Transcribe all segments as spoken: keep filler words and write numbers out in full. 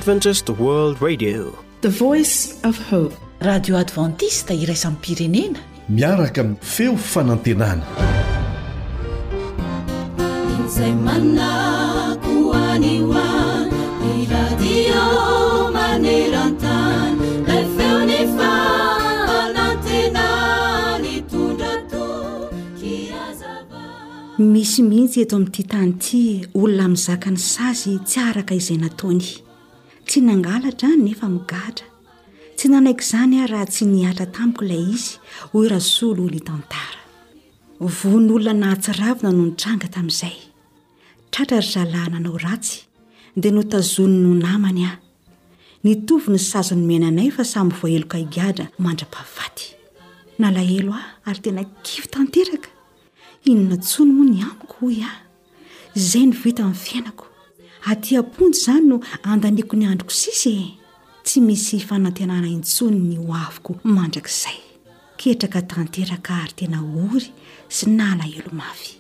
Adventist World Radio, the voice of hope. Radio Adventista iraisam pirenena miaraka amin'ny feo fanantenana. Misy mihitsy eto amin'ity tany ity olona mizaka ny sazy tsy araka izay nataony. Tsy nangalatra nefa migatra. Tsy nanaiky izany aho raha tsy niatra tamiko ilay izy hoy rasolo olo tantara. Von'olona nahatsiravina no nitranga tamin'izay. Tratra ry zalahy nanao ratsy dia notazony no namany aho. Nitovy ny sazy nomenanay fa samy voaheloka higadra mandra-pahafaty. Nalahelo aho ary tena kivy tanteraka. Inona tsony moa ny amiko hoy aho. Izay no vita amin'ny fiainako. Aty aponjy izany no andaniako ny androko sisy. Tsy misy fanantenana intsony ny hoaviko mandrakizay. Ketraka tanteraka ary tena ory sy nalahelo mafy.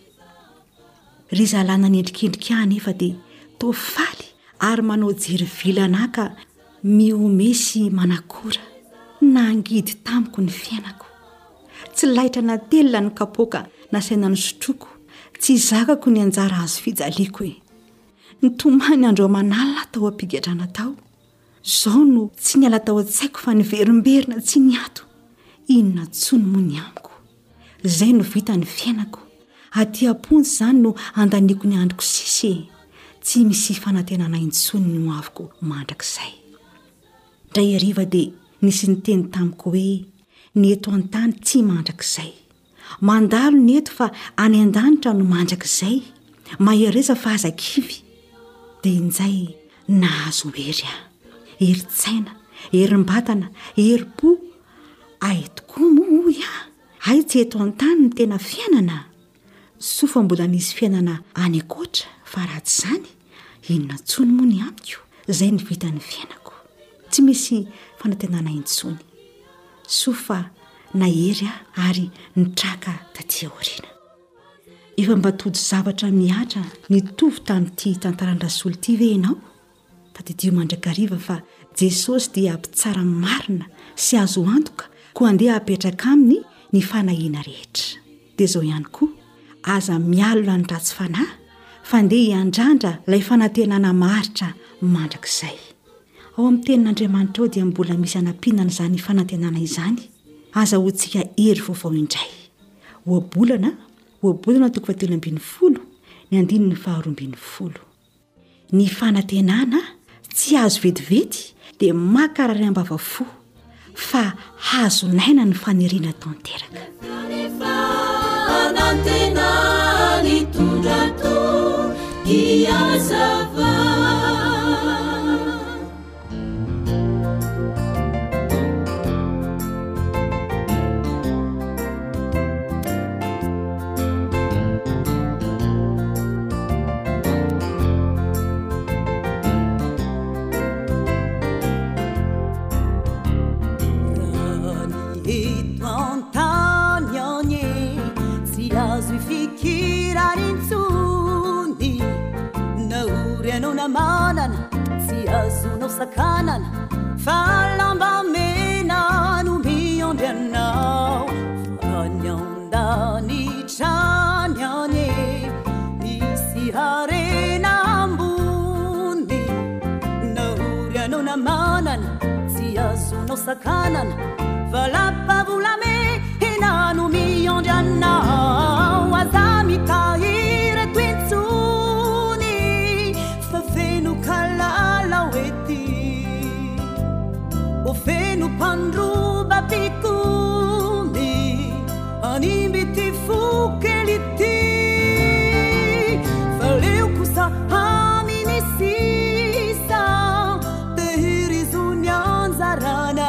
Ry zalahy nanendrikendrika ahy nefa dia toa faly ary manao jery vilana ka miome sy manakora. Nangidy tamiko ny fiainako. Tsy laitra natelina ny kapoaka nasaina ny sotroko. Tsy zakako ny anjara azo fijaliako e. Nitomany andro manalina tao ampigadrana tao. Zao no tsy niala tao an-tsaiko fa niverimberina tsy niato. Inona tsony moa ny amiko. Izay no vita ny fiainako. Aty aponjy izany no andaniako ny androko sisy. Tsy misy fanantenana intsony ny hoaviko mandrakizay. Ndray hariva dia nisy niteny tamiko hoe ny eto an-tany tsy mandrakizay. Mandalo ny eto fa any an-danitra no mandrakizay. Mahereza fa aza kivy. Dia injay nahazo hery aho. Herin-tsaina, herim-batana, herim-po. Ay tokoa moa hoy aho. Ay tsy eto an-tany ny tena fiainana. Sofa mbola nisy fiainana any akoatra fa raha tsy izany. Inona tsony moa ny amiko. Izay ny vita ny fiainako. Tsy misy fanantenana intsony. Sofa nahery aho ary nitraka taty aoriana. Efa mba tody zavatra miatra nitovy tamin'ity tantaran-drasolo ity ve ianao? Tadidio mandrakariva fa Jesosy dia mpitsara marina sy azo antoka koa andeha apetraka aminy ny fanahiana rehetra. Dia zao ihany koa aza mialona ny ratsy fanahy fa andeha hiandrandra ilay fanantenana maritra mandrakizay. Ao amin'ny tenin'Andriamanitra ao dia mbola misy anampiana izany fanantenana izany. Aza hotsika hery vaovao indray. Oabolana, oabolana toko fahatelo ambin'ny folo, ny andiny ny faharoa ambin'ny folo. Ny fanantenana tsy azo vetivety dia makarary ambavafo fa hazo naina ny faniriana tanteraka. Fanantenana tondrato iazava. Manana si azunao sakanana falamba mena no miondrianao fanyondani tranyane misy harena ambony naorianao na manana si azunao sakanana valapavolame hena no miondrianao aza mitahiry twintsony feno kalala eti ofeno pandruba pikumi animbiti fukeliti faleu kusa aminisisa tehirizunyanzarana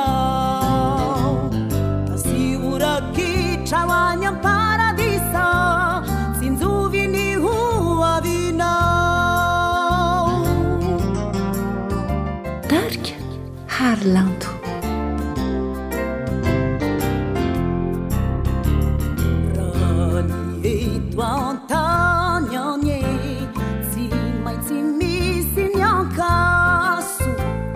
asiuraki chawanyam paradisa sinzuvini huavina Harlanto. Rani eto antany si mai tsy misy ny ankaso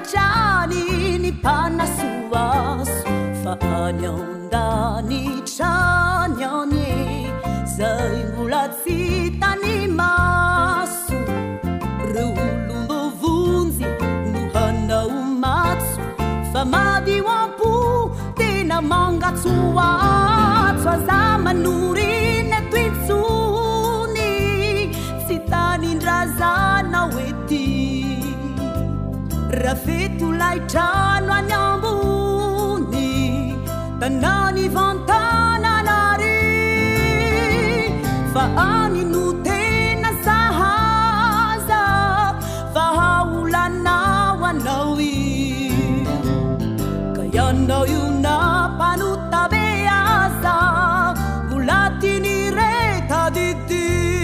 trany ny mpanasoaso fa any andany trany any zay mbola tsy tany maso reo olombovonjy no hanao matso fa madio ampo tena mangatsoatso aza manoriny tointsony tsy tanindrazana oety rafeto laitrano any ambony tanany vantananary fa any no tena sahaza fa haolanao anao i ka ianao io na mpanotabe aza mbola tiny reta didio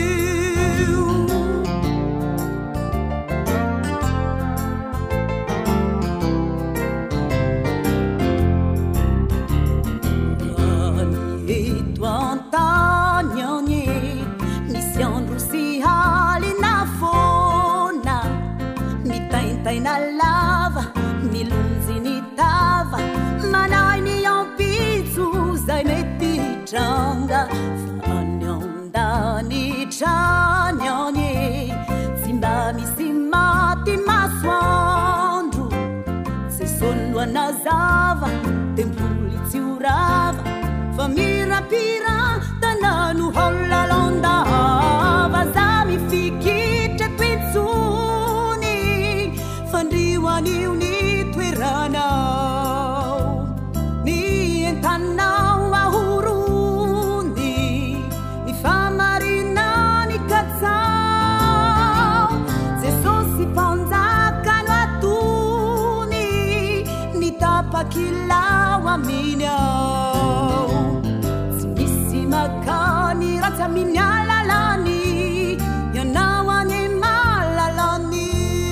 na lava milonzy ny tava manay ny ampitso zay mety tranga fa any andany trany any tsy mba misy maty masoandro tsy soloana zava tempoly tsy orava fa mirapira tanano holalondava za mifikitra tointsony fandriwanio ny toeranao ny entanao ahorony ny famarina ny katsao jesosy mpanjakano atony ny tapakilao aminy ao tsy misy makany ratsy aminy alalany ianao any malalany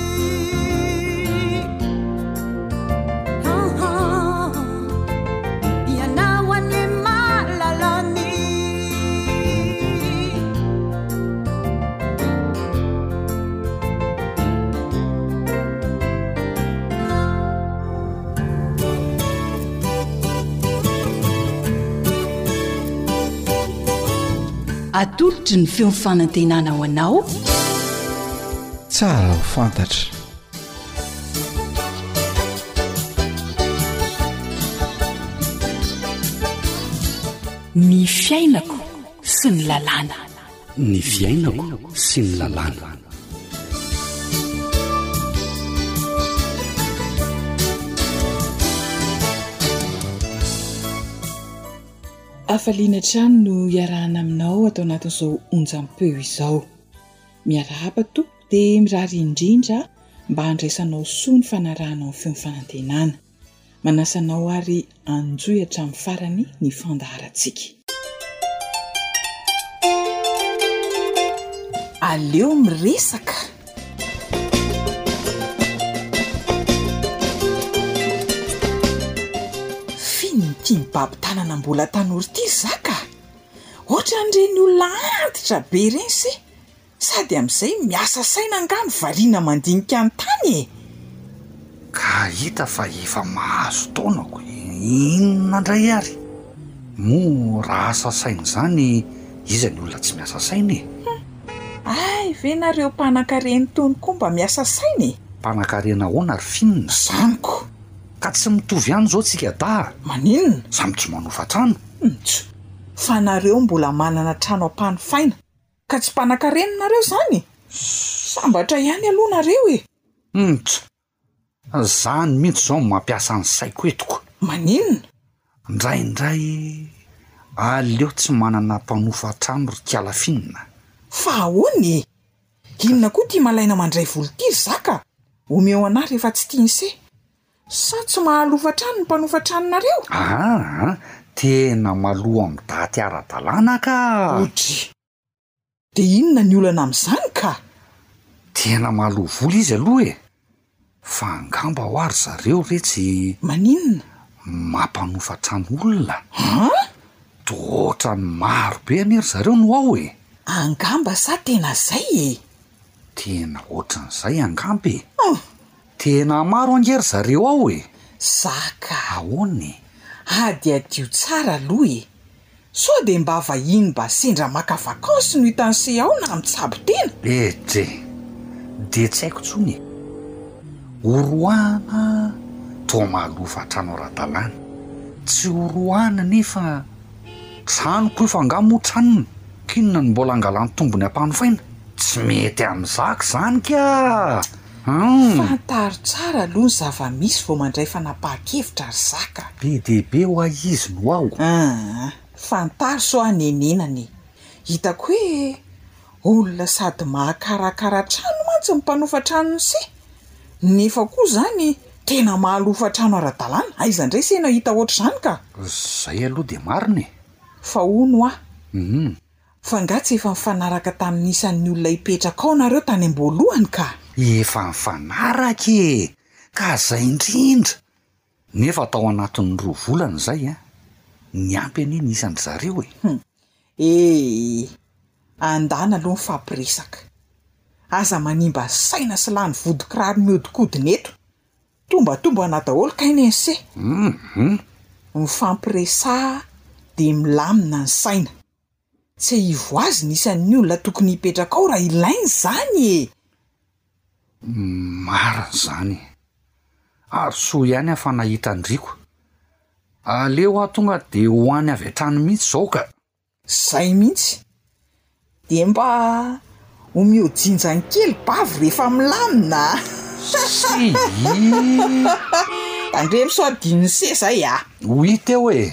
atolotry ny feo fanantenana ho anao tsara ho fantatra ny fiainako sy ny lalàna ny fiainako sy ny lalàna afaliana trano no iarahana aminao atao anatin'izao onjam-peo izao miarahaba tompo dia mirary indrindra mba handraisanao soa ny fanarahanao ny feo fanantenana manasanao ary anjoy hatramin'ny farany ny fandaharantsika aleo miresaka mibabitanana mbola tanory ty zaka ohatra nireny olona antitra be reny se sady amin'izay miasa saina angano variana mandinika ny tany e ka hita fa efa mahazo taonako inona ndray ary mo raha asa saina zany iza ny olona tsy miasa saina e ay ve nareo mpanan-kareny tony koa mba miasa saina e mpanan-karena ahoana ary finina zaniko ka tsy mitovy ihany zao tsika da maninona samy tsy manofa trano tso fa nareo mbola manana trano ampanofaina ka tsy mpanan-kareny nareo zany sambatra ihany aloha nareo e tso zany mihitsy zao mampiasa ny saiko etiko maninona ndraindray aleo tsy manana mpanofa trano ry kiala finina fa ahoany e inona koa tia malaina mandray volotiry zaka omeo anahy rehefa tsy tiany se sa tsy mahalofa trano ny mpanofa tranonareo ah tena maloha amin'ny daty ara-dalàna ka otry dia inona ny olana amin'izany ka tena maloha vola izy aloha e fa angamba ho ary zareo retsy maninona mampanofa trano olona ha tohatra ny maro be aniry zareo no ao e angamba sa tena zay e tena ohatran'izay angamba e oh, tena maro angery zareo ao e. Zaka ahoany ady adio tsara aloha e, sao de mba vahiny mba sendra maka vakansy no hitanse ao na mitsabo tena edre de tsy haiko tsony oroana to malofa trano ara-dalàna tsy oroana nefa tranoko efa angamo tranony kinona ny mbola angalany tombony ampanofaina tsy mety am'zaka zany ka fantaro tsara aloha ny zava-misy vao mandray fanapahan-kevitra ry zaka be dehibe ho a izy no ao a fantaro so anenenany hitako hoe olona sady mahakarakara trano mantsy mmpanofa tranony se nefa koa zany tena mahalofa trano ara-dalàna aizandray sena hita oatra zany ka zay aloha de mariny fa ono ah mhm fa ngatsy efa mifanaraka tamin'isan'ny olona hipetraka ao nareo tany am-boalohany ka efa mifanaraka e ka zay indrindra nefa tao anatin'ny roa volana zay a ny ampy any ny isan'ny zareo e e andana aloha mifampiresaka aza manimba saina sy lany vodikirary miodikodina eto tombatomba na daholo kainy ense mhm mifampiresà de milamina ny saina tsy hivo azy ny isan'ny olona tokony hipetraka ao raha ilainy zany e marina zany ary soa ihany afa nahita andriko aleo aho tonga de hoany avy hatrany mihitsy zao ka zay mihitsy de mba homiojinjany kely bavy rehefa milamina sy andre miso adininy se zay a ho hita eo e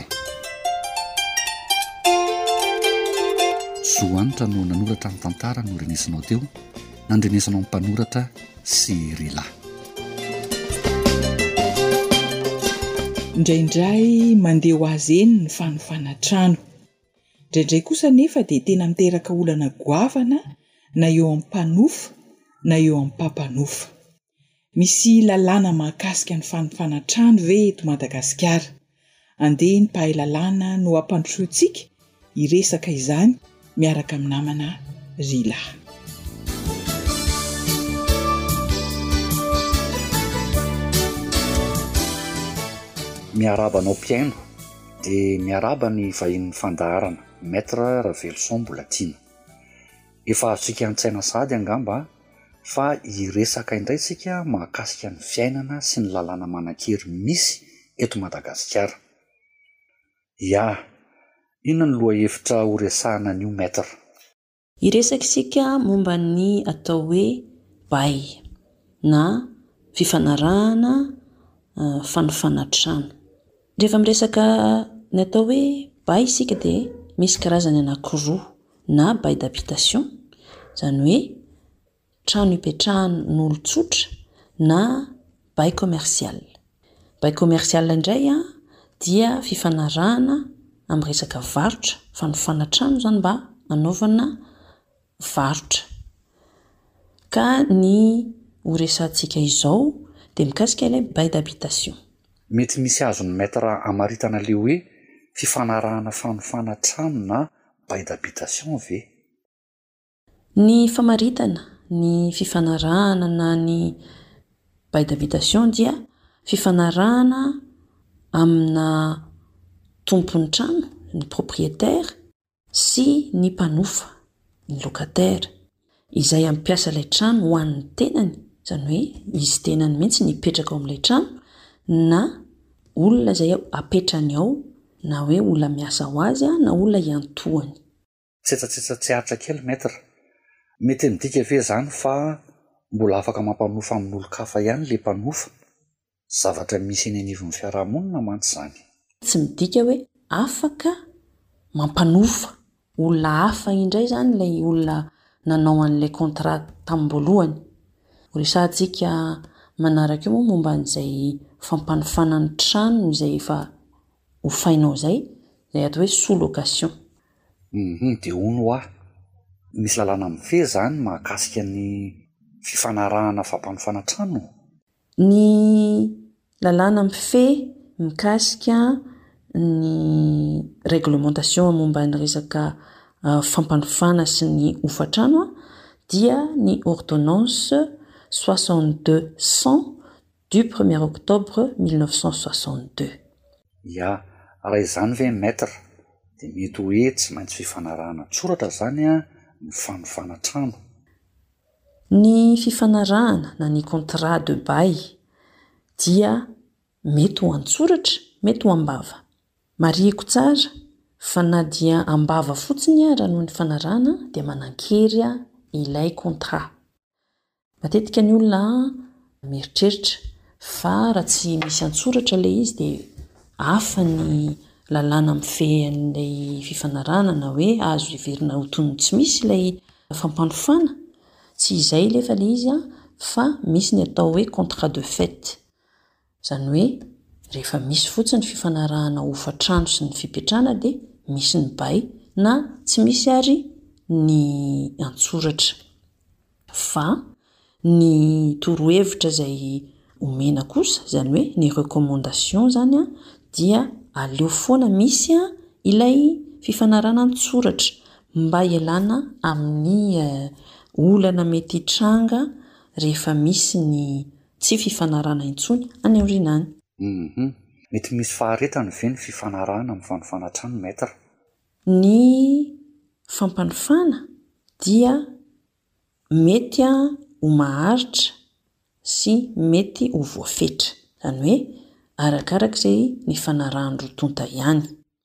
soanitra no nanoratra ny tantara no renesanao teo nandrenesanao ny mpanoratra sy rila indraindray mandeha ho azy eny ny fanofana trano indraindray kosa nefa dia tena miteraka olana goavana na eo amin'ny mpanofa na eo amin'ny mpampanofa misy lalàna mahakasika ny fanofana trano ve eto Madagasikara andeha ny mpahay lalàna no ampandrosoantsika hiresaka izany miaraka amin'ny namana Rila. miarabanao piaino de miaraba ny vahin'ny fandaharana maître Ravelson Mbolatina efa azontsika an-tsaina sady angamba fa hiresaka indray sika mahakasika ny fiainana sy ny lalàna manan-kery misy eto Madagasikara. Ya, inona ny loha hevitra ho resahana an'io maître? Hiresaka isika momba ny atao hoe bay na fifanarahana uh, fanofana trano. Rehefa miresaka ny atao hoe bay isika dia misy karazany anankiroa na bay d'habitation izany hoe trano hipetrahan'olon-tsotra na bay commercial. Bay commercial indray a dia fifanarahana amin'ny resaka varotra fanofana trano zany mba anaovana varotra. Ka ny horesantsika izao dia mikasika ilay bay d'habitation. Mety misy azony maître amaritana le hoe fifanarahana fanofana trano na bay d'habitation ve? Ny famaritana ny fifanarahana na ny bay d'habitation dia fifanarahana amina tompon'ny trano, ny propriétaire sy ny mpanofa, ny locataire, izay ampiasa ilay trano ho an'ny tenany, izany hoe izy tenany mihitsy ny hipetraka ao amin'ilay trano na olona izay apetrany ao na hoe olona miasa ho azy na olona iantohany. Tsetsatsetsatseatra kely maître. Mety midika ve zany fa mbola afaka mampanofa amin'olon-kafa ihany le mpanofa? Zavatra misy eny anivon'ny fiarahamonina mantsy zany. Tsy midika hoe afaka mampanofa olona hafa indray zany ilay olona nanao an'ilay contrat tamim-boalohany. Horesantsika manaraka eo momba an'izay fampanofana ny trano izay efa hofainao zay, izay atao hoe sous location. Mhm, de hono ah. Misy lalàna mifehy zany mahakasika ny fifanarahana fampanofana trano. Ny lalàna mifehy mikasika ny réglementation momba ny resaka uh, fampanofana sy ny hofatrano dia ny ordonnance soixante-deux cent du premier octobre mille neuf cent soixante-deux. ia raha izany ve maître de mety hoe tsy maintsy fifanarahana tsoratra zany a ny fanofana trano. Ny fifanarahana na ny contrat de bail dia mety ho an-tsoratra, mety ho ambava. Marihiko tsara fa na dia ambava fotsiny a raha noho ny fanarahana dia manan-kery a ilay contrat. Matetika ny olona mieritreritra fa raha tsy misy an-tsoratra ilay izy dia hafa ny lalàna mifehan'ilay fifanarahana na hoe azo iverina ho toy ny tsy misy ilay fampanofana. Tsy izay lefa ilay izy a fa misy ny atao hoe contrat de fait. Zany hoe rehefa misy fotsiny fifanarahana hofa-trano sy ny fipetrana dia misy ny bay na tsy misy ary ny an-tsoratra. Fa ny torohevitra izay omena kosa zany hoe ny recommandation zany a dia aleo foana misy a ilay fifanarahana an-tsoratra mba ialana amin'ny olana mety hitranga rehefa misy ny tsy fifanarahana intsony any aorinany. Mhm. Mety misy faharetany ve ny fifanarahana amin'ny fanofana trano maître? Ny fampanofana dia mety a ho maharitra sy mety ho voafetra. Zany hoe arakarak'izay ny fanarahany rotonta ihany.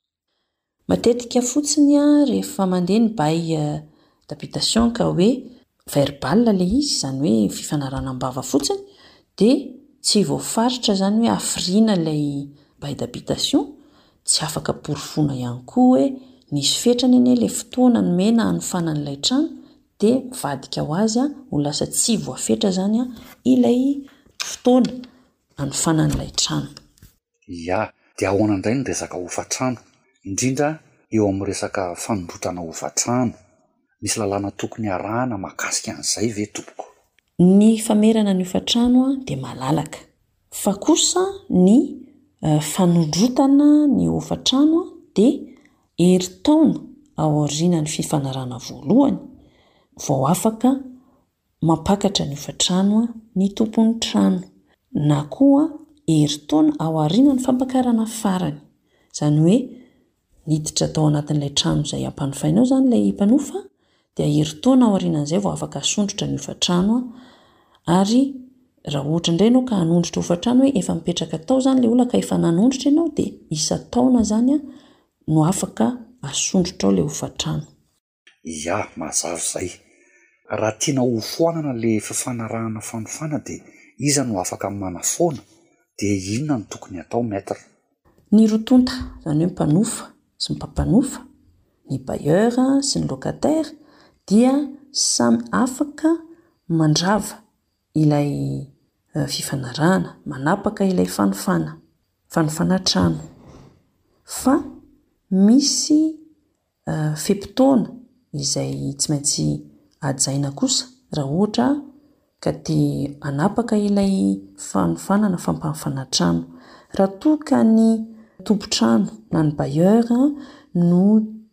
Matetika fotsiny a rehefa mandeha ny bail d'habitation ka hoe verbal ilay izy, zany hoe fifanarahana ambava fotsiny, dia tsy voafaritra zany hoe hafiriana ilay bail d'habitation, tsy afaka porofona ihany koa hoe nisy fetrany anie ilay fotoana nomena hanofanan'ilay trano dia mivadika ho azy a ho lasa tsy voafetra zany a ilay fotoana hanofanan'ilay trano. ia dia ahoana indray ny resaka hofa-trano indrindra eo amin'ny resaka fanombrotana hofa-trano, misy lalàna tokony arahana mahakasika an'izay ve tompoko? Ny famerana ny hofa-trano a dia malalaka fa kosa ny uh, fanondrotana ny hofa-trano a dia herintaona ao aorianany fifanarahana voalohany vao afaka mampakatra ny hofa-trano a ny tompon'ny trano, na koa herintaona ao aorianany fampakarana farany. Zany hoe niditra tao anatin'ilay trano izay ampanofainao zany ilay mpanofa dia herintaona ao aorianan'izay vao afaka asondrotra ny hofa-trano a, ary raha ohatra indray ianao ka hanondrotra hofa-trano hoe efa mipetraka tao zany ilay olona ka efa nanondrotra ianao dia isa-taona zany a no afaka asondrotra ao ilay hofa-trano. ia mazava izay. Raha tiana ho foanana ilay fifanarahana fanofana dia iza no afaka manafoana dia inona no tokony atao maître? Ny rotonta zany hoe mpanofa sy ny mpampanofa, ny bailleur sy ny locataire dia samy afaka mandrava ilay uh, fifanarahana, manapaka ilay fanofana fanofana trano. Fa misy uh, fepitoana izay tsy maintsy ajaina kosa raha ohatra ka tia hanapaka ilay fanofana na fampanofana trano. Raha toa ka ny tompo-trano na ny bailleur no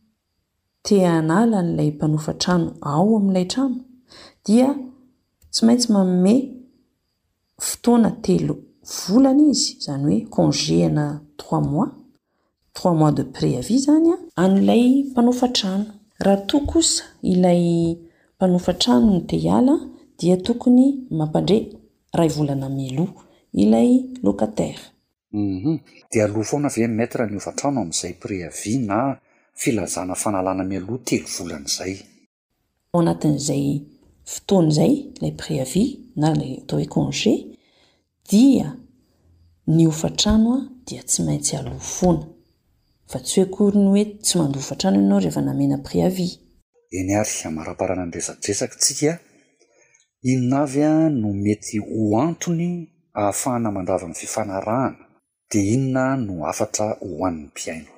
tia hanala an'ilay mpanofa trano ao amin'ilay trano dia tsy maintsy manome fotoana telo volana izy, zany hoe congé na trois mois trois mois de préavis zany a an'ilay mpanofa trano. Raha toa kosa ilay mpanofa trano no te hiala dia tokony mampandre ray volana mialoha ilay locataire. Mhm. Dia aloha foana ve maître ny hofa-trano amin'izay préavis na filazana fanalana mialoha telo volana izay? Ao anatin'izay fotoana izay ilay préavis na ilay atao hoe congé dia ny hofa-trano a dia tsy maintsy aloha foana, fa tsy hoe akory ny hoe tsy mandoa hofa-trano ianao rehefa namena préavis. Eny ary amaraparana ny resadresaka tsika, inona avy a no mety ho antony ahafahana mandrava ny fifanarahana dia inona no afatra ho an'ny mpiaino?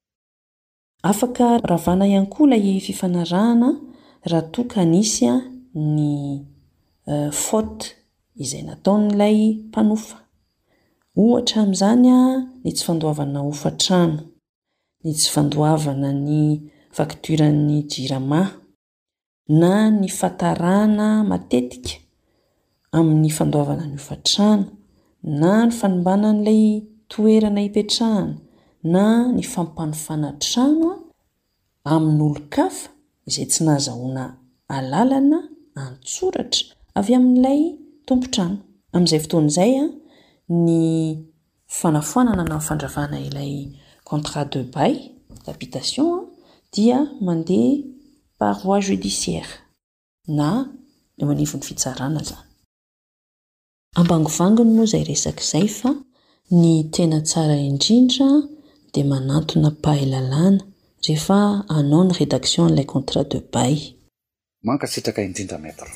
Afaka ravana ihany koa ilay fifanarahana raha toa ka nisy ny uh, faute izay nataon'ilay mpanofa. Ohatra amin'izany a ny tsy fandoavana hofa-trano, ny tsy fandoavana ny fakturan'ny jirama, na ny fatarana matetika amin'ny fandoavana ny hofa-trano, na ny fanombanan'ilay toerana hipetrahana na ny fampanofana trano amin'olo-kafa izay tsy nahazahoana alalana antsoratra avy amin'ilay tompotrano. Amin'izay fotoan'izay a ny fanafoanana na fandravana ilay contrat de bail d'habitation dia mandeha par voie judiciaire na eo anivon'ny fitsarana zany. Ambangovanginy moa izay resaka izay fa ny tena tsara indrindra dia manantona pahalalana rehefa hanao ny rédaction n'ilay contrat de bail. Mankasitraka indrindra maître.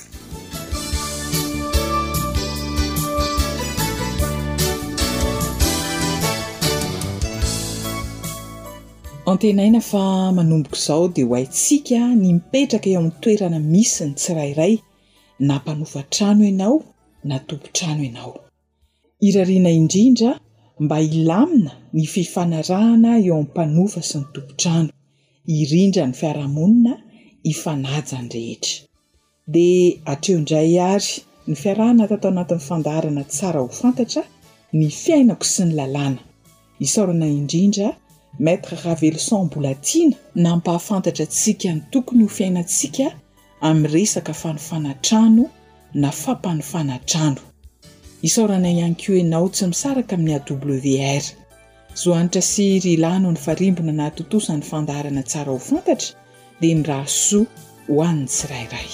Antenaina fa manomboka izao dia ho haintsika ny mipetraka eo amin'ny toerana misy ny tsirairay na mpanofa trano ianao na tompo-trano ianao. Irariana indrindra mba hilamina ny fifanarahana eo amin'ny mpanofa sy ny tompo-trano, irindra ny fiarahamonina ifanaja ny rehetra. Dia hatreo indray ary ny fiarahana tatao anatin'ny fandaharana tsara ho fantatra ny fiainako sy ny lalàna. Isaorana indrindra Maître Ravelson Boulatina nampahafantatra antsika ny tokony ho fiainantsika amin'ny resaka fanofana trano na fampanofana trano. Isaorana ihany koa ianao tsy misaraka amin'ny A W R. Zohanitra sy rilano ny farimbona na totosan'ny fandaharana tsara ho fantatra dia miraha soa ho an'ny tsirairay.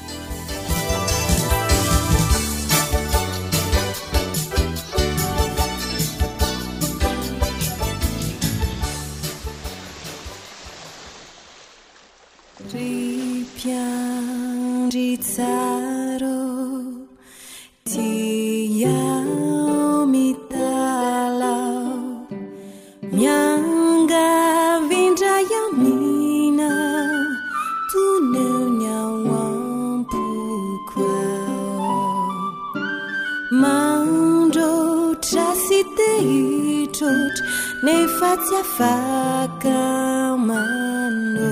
Tsaro tiao mitalau mianga vindra yamina tuneu nyawampukwa mandro trasiteitrot nefatia fakamano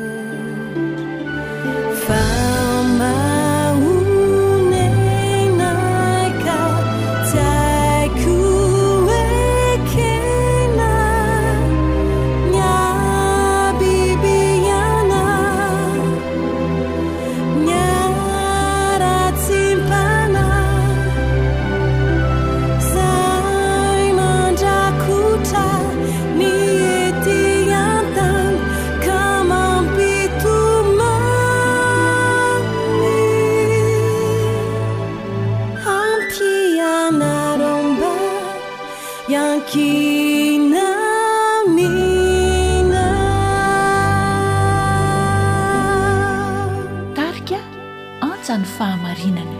ny fahamarinana.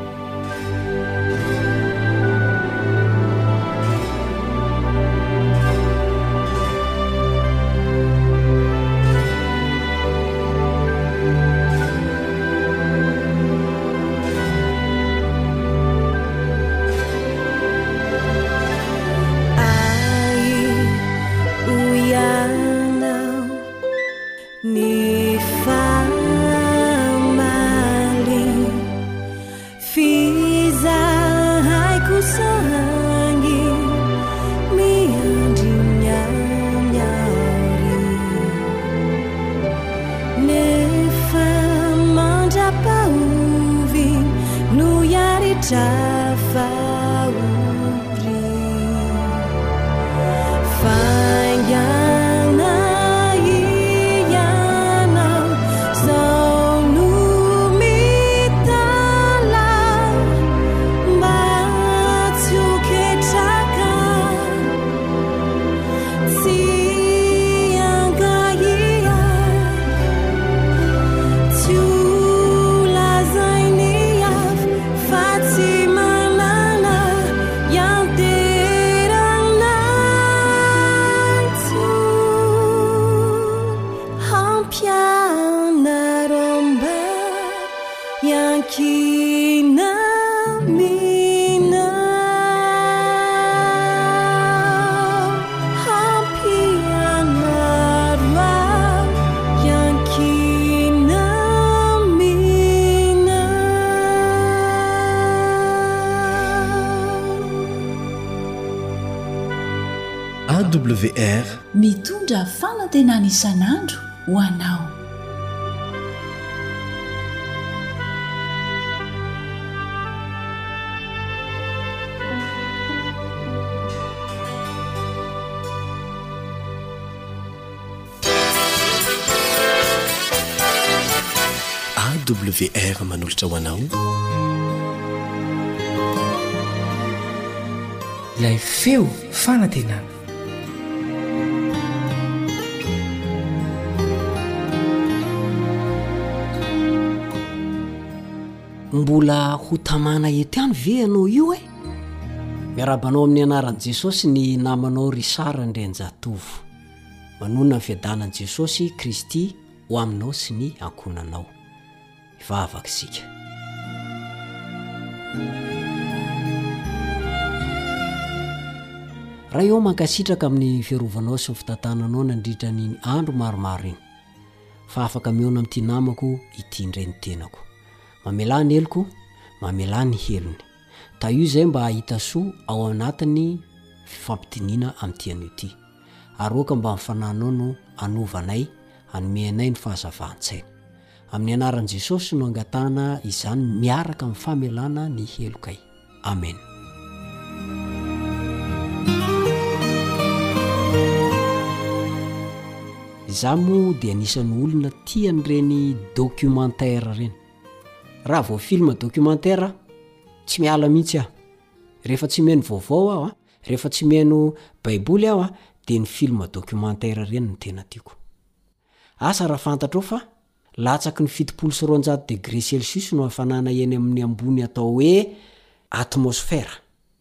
A W R mitondra fanantenana isan'andro ho anao. A W R manolotra ho anao ilay feo fanantenana. mbola ho tamana eto ihany ve ianao io e? Miarabanao amin'ny anaran'i Jesosy ny namanao Risara Ndrenjatovo. Manona ny fiadanan'i Jesosy Kristy ho aminao sy ny ankonanao. Ivavaka isika. Raha eo mankasitraka amin'ny fiarovanao sy ny fitantananao nandritra ny andro maromaro iny. Fa afaka miona amin'ity namako ity indray ny tenako. Mamela ny eloko, mamela ny helony. Ta io izay mba hahita soa ao anatin'ny fifampitiniana amin'ity anio ity. Aroka mba mifananao no anovanay, anomenay ny fahazavan-tsaina. Amin'ny anaran'i Jesosy no angatana izany miaraka amin'ny famelana ny helokay. Amen. Izaho moa dia anisan'ny olona tia an'ireny documentaire ireny. Raha vao film documentaire tsy miala mihitsy aho. Rehefa tsy mihaino vaovao aho, rehefa tsy mihaino baiboly aho, dia ny film documentaire ireny no tena tiako. Asa raha fantatrao fa latsaky ny fitopolo sy roanjato degré Celsius no hafanana eny amin'ny ambony atao hoe atmosfera.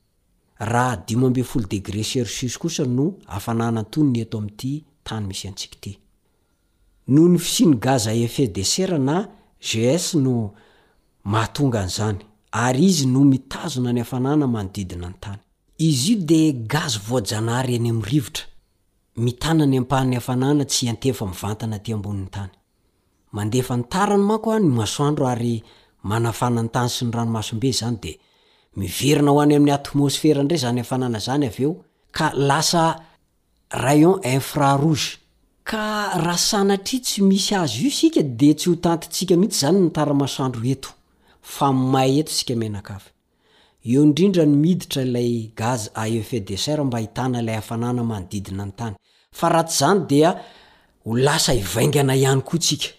Raha dimy amby folo degré Celsius kosa no hafanana antonony eto amin'ity tany misy antsika ity. Noho ny fisiany gaz à effet de serre na G S no mahatonga an'izany, ary izy no mitazona ny hafanana manodidina ny tany. Izy io dia gaz voajanahary eny amin'ny rivotra, mitana ny ampahan'ny hafanana tsy antefa mivantana aty ambonin'ny tany. Mandefa ny tarany manko ny masoandro ary manafana ny tany sy ny ranomasombe zany dia miverina ho any amin'ny atmosfera indray zany hafanana zany avy eo ka lasa rayon infrarouge. Ka raha sanatria tsy misy azy io sika dia tsy ho tantintsika mihitsy zany ny tara-masoandro eto, fa may eto sika menakavy. Eo indrindra ny miditra ilay gaz à effet de serre mba hitana ilay hafanana manodidina ny tany. Fa raha tsy zany dia ho lasa hivaingana ihany koa tsika.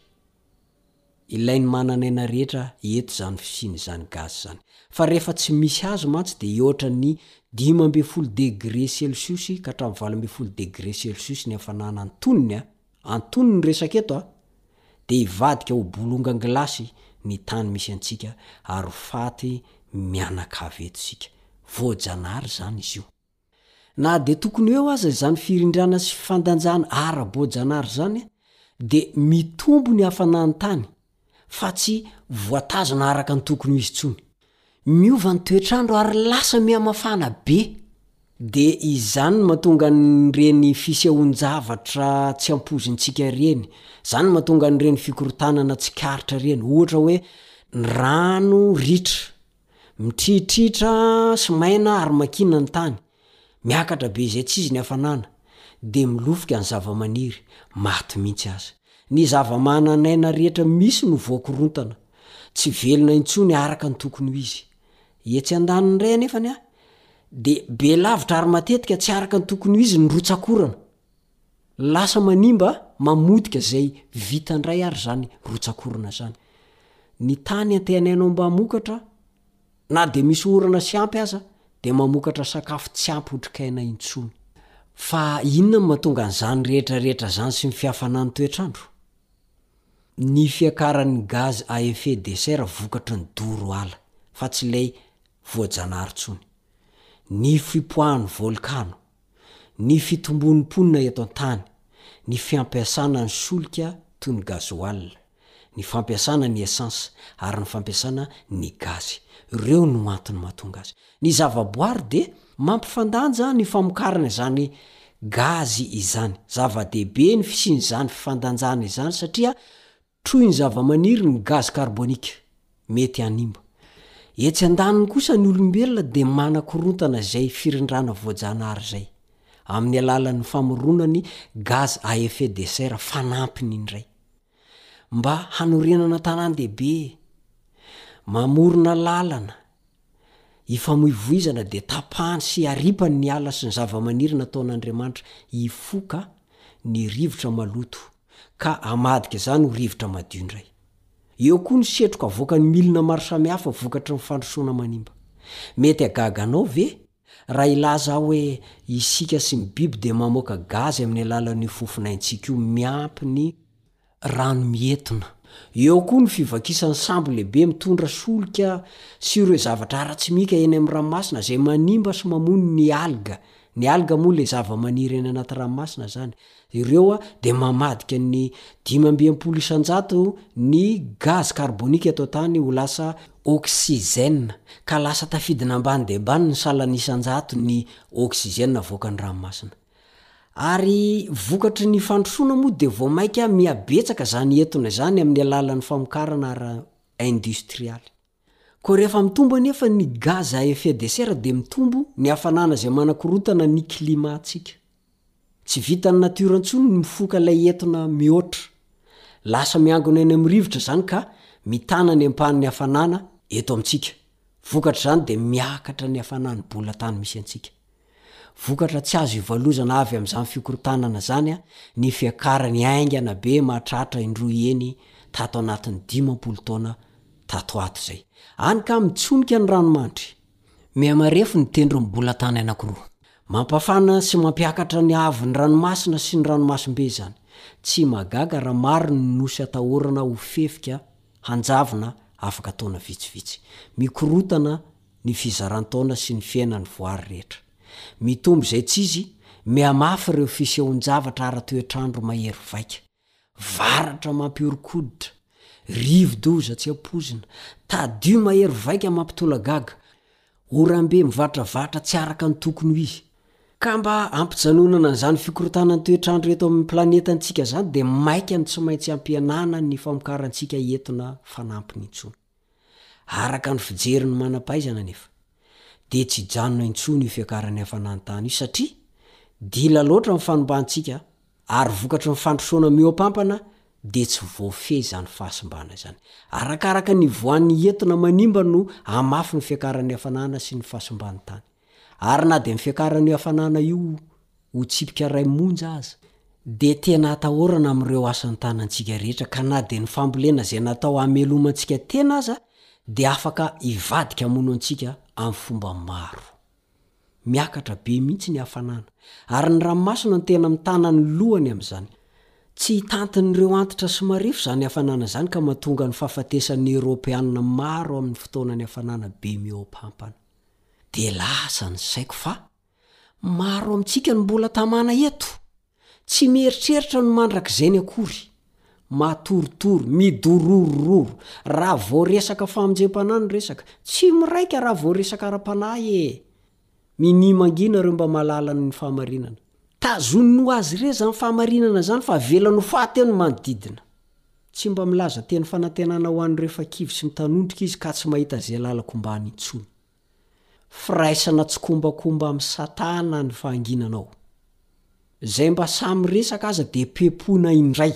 Ilainy mananaina rehetra eto zany fisiany zany gaz zany. Fa rehefa tsy misy azy mantsy dia ohatra ny dimy amby folo degré Celsius ka hatramin'ny valo amby folo degré Celsius ny hafanana antonony, antonony resaka eto, dia hivadika ho bolongan gilasy ny tany misy antsika ary faty mianakavy eto sika. Voajanahary zany izy io. Na dia tokony eo aza zany firindrana sy fandanjana ara-boajanahary zany, dia mitombo ny hafanan'ny tany, fa tsy voatazona araka ny tokony izy tsony. Miova ny toetrandro ary lasa mihamafana be. Dia izany mahatonga nyreny fisehoan-javatra tsy ampozintsika reny. Zany mahatonga nyreny fikorotanana tsy karitra reny. Ohatra hoe ny rano ritra, mitritritra sy maina ary makina ny tany. Miakatra be izay tsy izy ny hafanana. Dia milofika ny zava-maniry, maty mihitsy aza. Ny zava-mananaina rehetra misy no voakorontana. Tsy velona intsony araka ny tokony izy. Etsy andaniny iray anefany a, dia be lavitra ary matetika tsy araka ny tokony izy ny rotsakorana. Lasa manimba mamotika zay vitandray ary zany rotsakorana zany. Ny tany antenainao mba mokatra, na dia misy orana sy ampy aza, dia mamokatra sakafo tsy ampy otrikaina intsony. Fa inona mahatonga an'izany rehetra rehetra zany sy ny fihafanan'ny toetrandro? Ny fiakaran'ny gaz à effet de serre vokatry ny doro ala, fa tsy ilay voajanahary tsony. Ny fipoahan'ny volkano, ny fitombon'ny mponina eto an-tany, ny fiampiasana ny solika toy ny gazoal, ny fampiasana ny essence ary ny fampiasana ny gazy. Ireo no antony mahatonga azy. Ny zavaboary dia mampifandanja ny famokarana izany gazy izany. Zava-dehibe ny fisian'izany fifandanjana izany satria troy ny zava-maniry ny gaz carbonika, mety hanimba. Etsy andaniny kosa ny olombelona dia manakorontana zay firindrana voajanahary zay. amin'ny alalan'ny famoronany gaz à effet de serre fanampiny indray mba hanorenana tanàn-dehibe mamorona lalana ifamoivoizana de tapahany sy aripany ny ala sy ny zava-maniry nataon'Andriamanitra ifoka ny rivotra maloto ka amadika zany ho rivotra madio indray. Eo koa ny setroka avoaka ny milina maro samihafa vokatry ny fandrosoana manimba. Mety agaganao ve raha ilaza hoe isika sy ny biby de mamoaka gazy amin'ny alalan'ny fofinaintsika io miampy ny rano mietona. Eo koa ny fivakisan'ny sambo lehibe mitondra solika sy ireo zavatra ara-tsimika eny amin'ny ranomasina zay manimba sy mamono ny alga. Ny alga moa le zava-maniry eny anaty ranomasina zany. Ireo de mamadika ny dimy amby enimpolo isanjato ny gaz carbonika eto tany ho lasa oxygène ka lasa tafidina ambany de ambany ny salany isanjato ny oxygène avoaka ny ranomasina. Ary vokatry ny fandrosoana moa de vao maika miabetsaka zany entona zany amin'ny alalan'ny famokarana ara industrialy. Ko rehefa mitombo anefa ny gaz à effet de serre de mitombo ny hafanana zay manakorotana ny klimatsika. Tsy vitan'ny natiora intsony ny mifoka lay entona mihoatra. Lasa miangona eny amin'ny rivotra zany ka mitana ny ampan'ny hafanana eto amintsika. Vokatra zany de miakatra ny hafanany bola tany misy antsika. Vokatra tsy azo ivalozana avy amin'izany fikorotanana zany ny fiakarany aingana be mahatratra indroy eny tato anatin'ny dimampolo taona tato ato zay. Any ka mitsonika ny ranomandry. Miamarefo ny tendro mbola tany anankiroa. Mampafana sy mampiakatra ny avy ny ranomasina sy ny ranomasimbe zany. Tsy magaga raha maro ny nosy atahorana ho fefika hanjavina afaka taona vitsivitsy. Mikorotana ny fizaran-taona sy ny fiainan'ny voary rehetra. Mitombo zay tsy izy miamafy ireo fisehon-javatra ara-toetrandro mahery vaika. Varatra mampiorikoditra, rivo-doza tsy ampozina, tadio mahery vaika mampitola gaga, orambe mivatra-vatra tsy araka ny tokony ho izy. Ka mba ampijanonana an'izany fikorotanany toetrandro eto amin'ny planetantsika zany de maika ny tsy maintsy ampianana ny famokarantsika entona fanampiny intsony. Araka ny fijeriny manam-pahaizana nefa de tsy janona intsony io fiakaran'ny hafanany tany io satria dila loatra ny fanombantsika ary vokatry ny fandrosoana miopampana de tsy voafehy zany fahasimbana zany. Arakaraka ny voan'ny entona manimba no amafy ny fiakaran'ny hafanana sy ny fahasimbany tany. Ary na de ny fiakaran'ny hafanana io ho tsipika ray monja aza de tena atahorana amin'ireo asan'ny tanantsika rehetra ka na de ny fambolena zay natao hamelomantsika tena aza de afaka ivadika amono antsika amin'ny fomba maro. Miakatra be mihitsy ny hafanana ary ny ranomasina no tena mitana ny lohany amin'izany. Tsy hitantin'ireo antitra sy marefo zany hafanana zany ka mahatonga ny fahafatesan'ny Eoropeanina maro amin'ny fotoanany hafanana be miopampana. De lasa ny saiko fa maro amintsika ny mbola tamana eto. Tsy mieritreritra no mandrak'izay ny akory. Matorotoro, midororororo, raha vao resaka famonjem-panahy ny resaka, tsy miraika raha vao resaka ara-panahy e. Minimangina ireo mba mahalala ny fahamarinana. Tazony ho azy re zany fahamarinana zany fa velany ho faty ny manodidina. Tsy mba milaza teny fanantenana ho an'ireo fakivy sy mitanondrika izy ka tsy mahita zay lalako mbany intsony. Firaisana tsy kombakomba amin'ny satana ny fahanginanao. Zay mba samy resaka aza de pepona indray.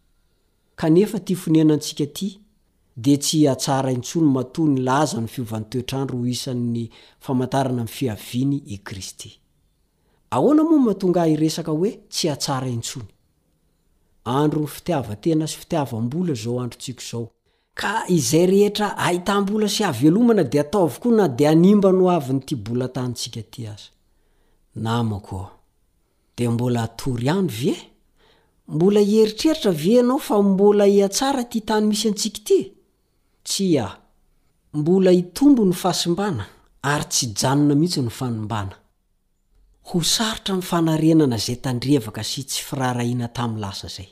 Kanefa ty fonenantsika ty de tsy atsara intsony matoa ny laza ny fiovan'ny toetrandro ho isan'ny famantarana ny fiaviany i Kristy. Ahoana moa mahatonga iresaka hoe tsy atsara intsony? Andro ny fitiavan-tena sy fitiavam-bola zao androntsika zao. Ka izay rehetra ahitam-bola sy havelomana de atao avokoa na de animba no avy ny ty bola tantsika ty aza. Namako, de mbola atory ihany ve? Mbola hieritreritra ve ianao fa mbola hiatsara ty tany misy antsika ty? Tsy ah, mbola hitombo ny fahasimbana ary tsy janona mihitsy ny fanimbana. Ho sarotra ny fanarenana zay tandrevaka sy tsy firarahiana tamin'ny lasa zay.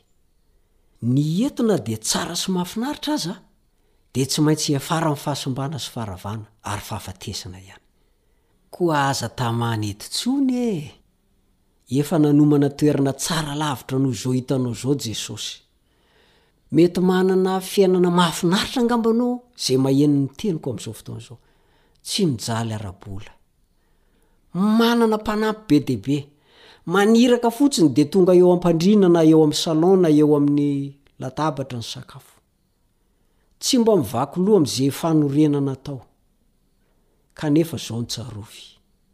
Ny entona de tsara sy mahafinaritra aza, de tsy maintsy afara ny fahasimbana sy faravana ary fahafatesana ihany. Koa aza tamany eto tsony e. Efa nanomana toerana tsara lavitra no zao hitanao zao Jesosy. Mety manana fiainana mahafinaritra angambanao zay maheno ny teniko amin'izao fotoana zao. Tsy mijaly ara-bola. Manana mpanampy be dehibe, maniraka fotsiny de tonga eo ampandrina na eo amin'ny salon na eo amin'ny latabatra ny sakafo tsy mba mivaky loha am'izay fanorenana atao kanefa zao ny tsarovy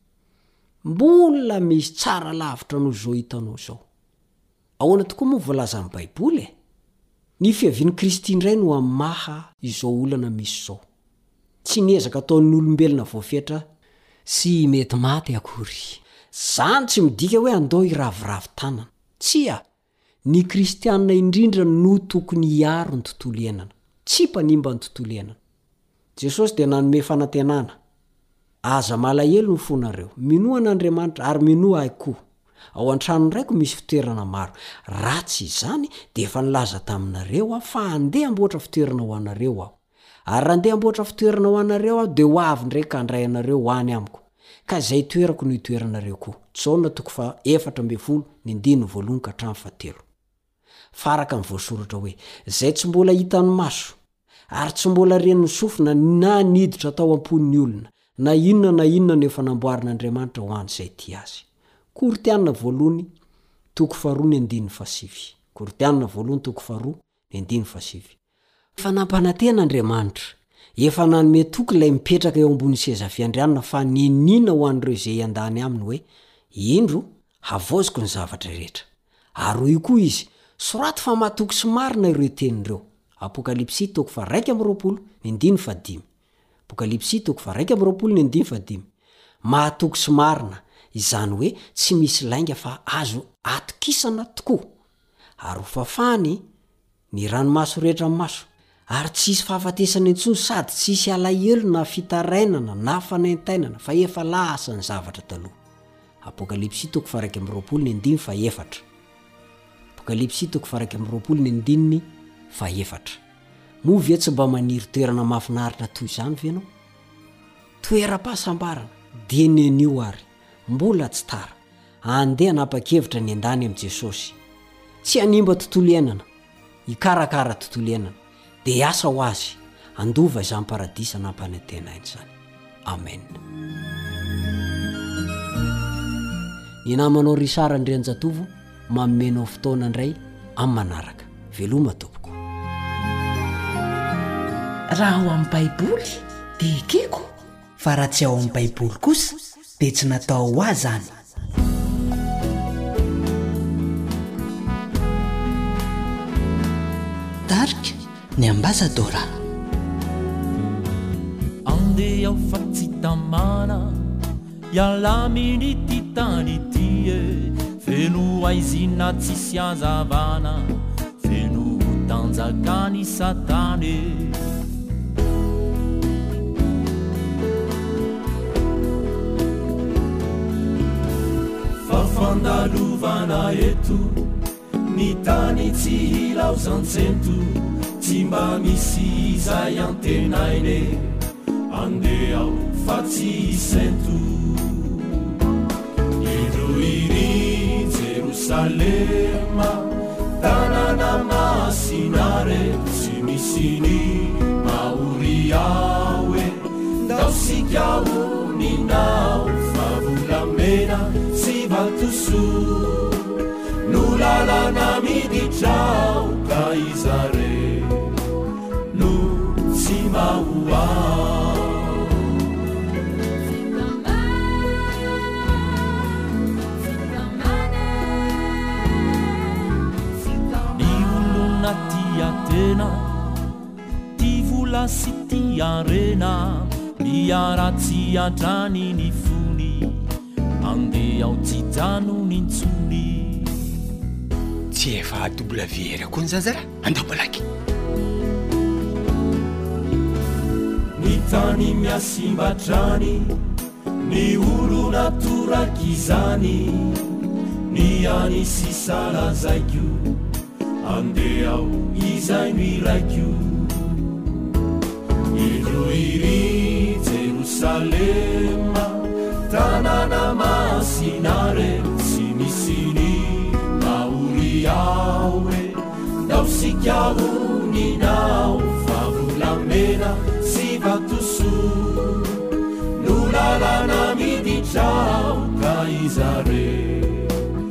mbola misy tsara lavitra no zao hitanao zao ahoana tokoa moa voalaza amin'ny baiboly e ny fiavian'ny Kristy indray no amaha izao olana misy zao tsy niezaka ataon'ny olombelona voafetra sy mety maty akory zany tsy midika hoe andao iraviravo tanana tsy a ny kristianina indrindra no tokony hiaro ny tontolo iainana tsy mpanimba ny tontolo iainana Jesosy dia nanome fanantenana aza malahelo ny fonareo minoana Andriamanitra ary minoa ahy koa ao an-trano raiko misy fitoerana maro ratsy izany dia efa nilaza taminareo aho fa andeha amboatra fitoerana ho anareo aho ary raha andeha amboatra fitoerana ho anareo aho dia ho avy ndraiky handray anareo ho any amiko ka izay toerako no hitoeranareo koa Jaona toko fa efatra amby folo ny andiny voalohany ka hatramin'ny fahatelo faraka ny voasoratra hoe izay tsy mbola hitan'ny maso ary tsy mbola ren'ny sofina na niditra tao amponin'ny olona na inona na inona no efa namboarin'Andriamanitra ho an'izay ty azy Kortianina voalohany toko faharoa ny andiny fasivy Kortianina voalohany toko faharoa ny andiny fasivy efa nampanantena Andriamanitra efa nanome toky ilay mipetraka eo ambony seza fiandrianana fa ninina ho an'ireo izay andany aminy hoe indro havaoziko ny zavatra rehetra ary hoy koa izy soraty fa mahatoky sy marina ireo teninireo Apokalipsy toko fa raika amby roapolo ny andiny fadimy Apokalipsy toko fa raika amby roapolo ny andiny fadimy mahatoky sy marina izany hoe tsy misy lainga fa azo atokisana tokoa ary fafany ny ranomaso rehetra amin'ny maso ary tsisy fahafatesana intsony sady tsisy alahelo na fitarainana na fanaintainana fa efa lasa ny zavatra taloha Apokalipsy toko fa raika amby roapolo ny andiny fa efatra Apokalipsy toko fa raika amby roapolo ny andiny fa efatra movie tsy mba maniry toerana mahafinaritra toy izany ve ianao toeram-pahasambarana dia nenio ary mbola tsy tara andeha nanapa-kevitra ny andany amin'i Jesosy tsy hanimba tontolo iainana hikarakara tontolo iainana dia hiasa ho azy andova izany paradisa nampanantena ainy izany amen ny namanao Risara Andrianjatovo manomenao fotoana indray amin'ny manaraka veloma tompoko raha ao amin'ny baiboly dia ekeko fa raha tsy ao amin'ny baiboly kosa dia tsy natao ho azy zany darika ny ambasadora andeha ao fa tsy tamana ialaminy ty tany ty e feno aizina tsisy azavana feno tanjakany satany fandalovana eto ny tany tsy hilao zantsento tsy mba misy izay antenaine andeha ao fa tsy isento indro iry Jerusalema tanàna masinare tsy misy ny mahory ao e ndao sika oninao fa volamena sy valtoso no lalana miditrao ka izare no tsy mahoao ny olona tia tena ty vola sy ty arena miaratsy antrany ny fony andeha ao tsy jano nintsony tsy efa W R koa ny zany zara andao balaky ny tany miasimbatrany ny olona toraky izany ny any sisala zaiko andeha ao izay no iraiko indro iry Jerusalema tanàna masinare tsy misy ny mahory ao e ndao sika oninao fa volamena sy vatoso no lalana miditrao ka izare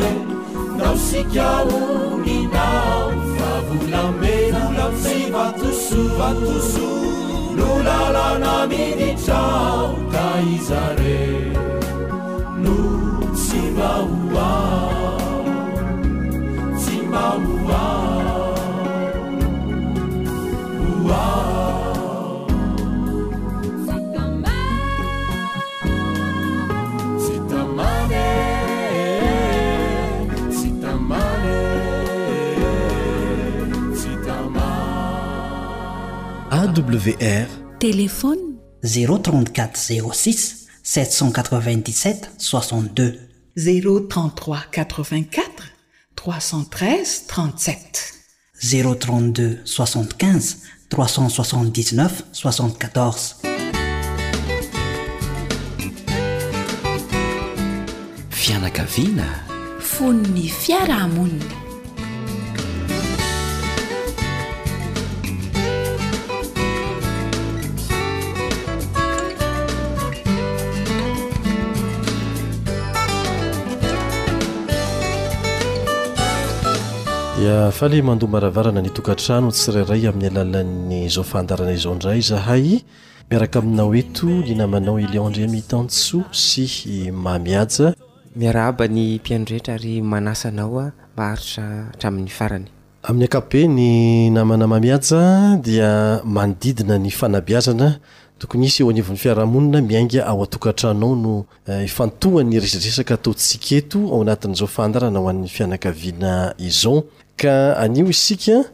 nausikauninao favolamena sy vatoso vatoso no lalana miditsao ka izare no tsy mahoao tsy mahoao oao tsy tamane tsy tamane tsy tamane A W R Téléphone zéro trente-quatre zéro six sept cent quatre-vingt-dix-sept soixante-deux zéro trente-trois quatre-vingt-quatre trois cent treize trente-sept zéro trente-deux soixante-quinze trois cent soixante-dix-neuf soixante-quatorze Fianakaviana Fon'ny fiarahamonina dia faly mandoa maravarana ny tokantrano tsirairay amin'ny alalan'ny izao fandarana izao indray zahay miaraka aminao eto ny namanao Eliandre Mitantso sy Mamiaja miarahaba ny mpiandretra ary manasanao a maharitra hatramin'ny farany amin'ny akapobe ny namana Mamiaja dia manodidina ny fanabeazana tokony isy eo anivon'ny fiarahamonina miainga ao atokantrano no ifantohany resadresaka ataontsika eto ao anatin'izao fandarana ho an'ny fianakaviana izao ka anio isika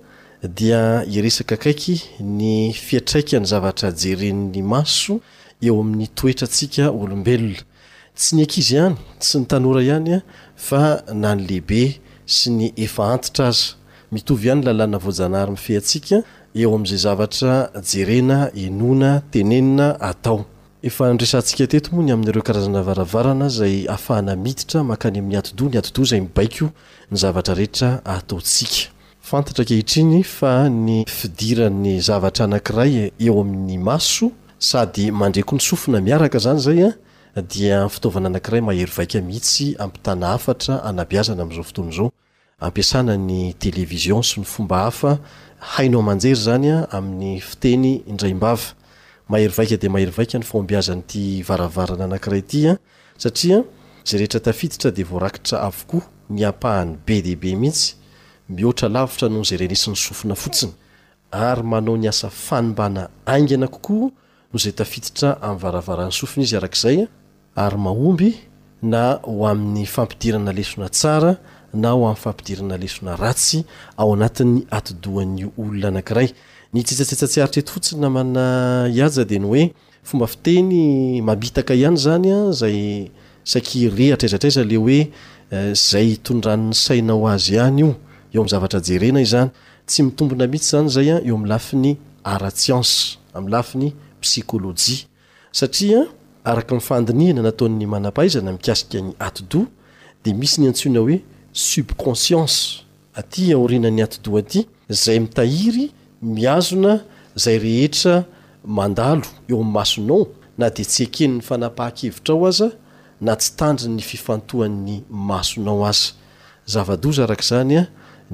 dia iresaka kaiky ny fiatraikany zavatra jeren'ny maso eo amin'ny toetrantsika olombelona tsy ny ankizy ihany tsy ny tanora ihany fa na ny lehibe sy ny efa antitra aza mitovy ihany lalàna voajanahary mifehantsika eo amin'izay zavatra jerena enona tenenina atao efa andresantsika teto moa ny amin'ireo karazana varavarana izay ahafahana miditra makany amin'ny atidoha ny atidoha izay mibaiko ny zavatra rehetra ataontsika fantatra kehitriny fa ny fidiran'ny zavatra anankiray eo amin'ny maso sady mandreko ny sofina miaraka zany zay a dia fitaovana anankiray mahery vaika mihitsy ampitana hafatra anabiazana amin'izao fotoana izao ampiasana ny televizion sy ny fomba hafa hainao manjery zany a amin'ny fiteny indraimbava mahery vaika dia mahery vaika ny fombiazan'ity varavarana anankiray ity a satria zay rehetra tafiditra dia voarakitra avokoa ny ampahany be dehibe mihitsy mihoatra lavitra noho zay renisy ny sofina fotsiny ary manao ny asa fanimbana aingana kokoa no zay tafiditra amin'ny varavaran'ny sofina izy arak'izay ary mahomby na ho amin'ny fampidirana lesona tsara na ho amin'ny fampidirana lesona ratsy ao anatin'ny atidohan'ny olona anankiray ny tsetsatsetsatsy aritra eto fotsiny namana iaja dia ny hoe fomba fiteny mabitaka ihany zany a zay saky rehatra aizatraiza le hoe zay tondrany saina ho azy ihany io eo amin'ny zavatra jerena izany tsy mitombona mihitsy zany zay a eo amin'ny lafiny ara-tsiansa amin'ny lafiny psikolojia satria araka mifandinihana nataon'ny manam-pahaizana mikasika ny atidoha dia misy ny antsoina hoe subconscience aty aorinan'ny atidoha aty zay mitahiry miazona zay rehetra mandalo eo amin'ny masonao na dia tsy eken'ny fanapaha-kevitra ao aza na tsy tandry ny fifantohan'ny masonao aza zava-doza arak'izany a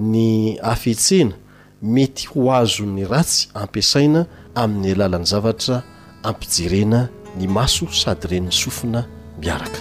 ny afetsena mety ho azo ny ratsy ampiasaina amin'ny alalan'ny zavatra ampijerena ny maso sady ren'ny sofina miaraka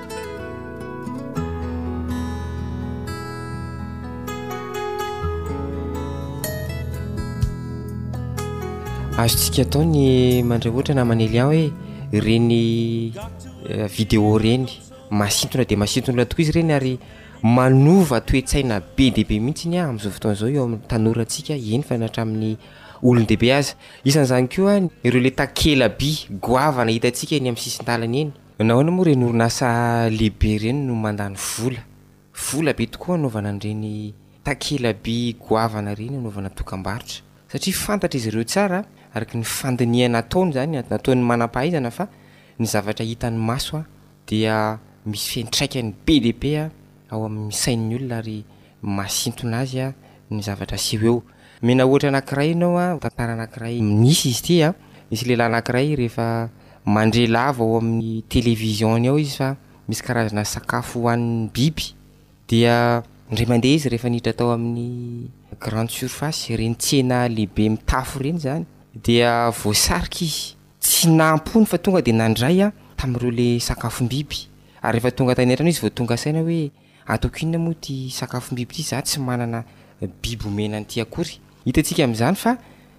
azontsika atao ny mandray ohatra na manely ao hoe reny vidéo reny masintona dia masintona tokoa izy reny ary manova toetsaina be dehibe mihitsy ny a amin'izao fotoana izao eo amin'ny tanorantsika eny fa natramin'ny olon-dehibe aza isan'izany koa ireo le takelaby goavana hitantsika eny amin'ny sisin-dalana eny nahoana moa reny orinasa lehibe reny no mandany vola vola be tokoa anaovana an'ireny takelaby goavana reny anaovana dokam-barotra satria fantatra izy ireo tsara araky ny fandiniana ataony zany nataony manam-pahaizana fa ny zavatra hitan'ny maso a dia misy fiantraikany be dehibe a ao amin'ny sain'ny olona ary masintona azy a ny zavatra aseho eo mena ohatra anankiray ianao a tantara anankiray nisy izy ity a misy lehilahy anankiray rehefa mandre lava ao amin'ny televizion ao izy fa misy karazana sakafo hoan'ny biby dia ndray mandeha izy rehefa niditra tao amin'ny grande surface reny tsena lehibe mitafo reny zany dia voasarika izy tsy nampony fa tonga de nandray a tamin'ireo le sakafom-biby ary rehefa tonga tany entrana izy vao tonga saina hoe ataoko inona moa ty sakafom-biby ty za tsy manana biby omena nyty akory hitantsika amin'izany fa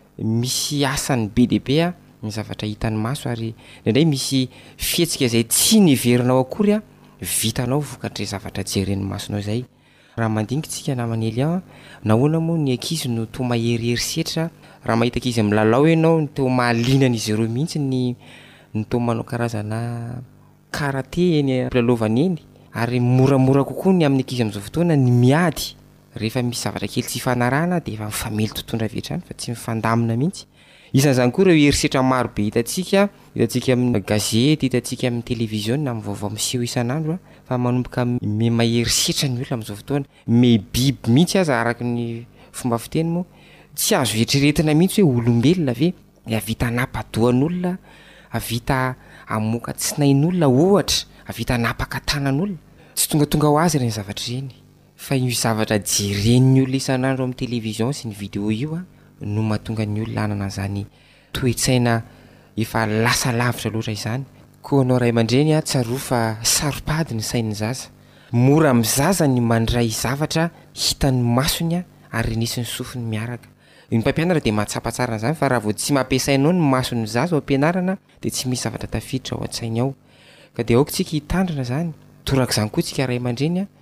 misy asany be dehibe a ny zavatra hitany maso ary ndraindray misy fihetsika zay tsy niverinao akory a vitanao vokatre zavatra jeren'ny masonao zay raha mandingitsika namanely ao nahoana moa ny ankizy no to maherierisetra raha mahita ankizy milalao ianao to mahalinan'izy ireo mihitsy ny ny to manao karazana karate eny ampilalovany eny ary moramora kokoa ny amin'ny ankizy amin'izao fotoana ny miady rehefa misy zavatra kely tsy fanarahana de efa mifamely totondra vetrany fa tsy mifandamina mihitsy isan'izany koa ireo herisetra maro be hitantsika hitantsika amin'ny gazety hitantsika amin'ny televizion amin'ny vaovao miseho isan'andro fa manomboka me maherisetra ny olona amin'izao fotoana me biby mihitsy aza araka ny fomba fiteny moa tsy azo eritreretina mihitsy hoe olombelona ve avita napadoan'olona avita amoka tsy nain'olona ohatra avita napaka tanan'olona tsy tonga tonga ho azy ireny zavatra ireny fa io zavatra jeren'ny olona isan'andro amin'ny televizion sy ny vidéo io a no mahatonga ny olona anana zany toe-tsaina efa lasa lavitra loatra izany koa anao ray aman-dreny a tsaroa fa saropady ny sain'ny zaza mora amin'ny zaza ny mandray zavatra hitan'ny masony a ary nisy ny sofiny miaraka ny mpampianatra de mahatsapatsara n'izany fa raha vao tsy mampiasainao ny mason'ny zaza ao ampianarana de tsy misy zavatra tafiditra ao an-tsainy ao ka de aoka tsika hitandrina zany torak'izany koa tsika ray aman-dreny a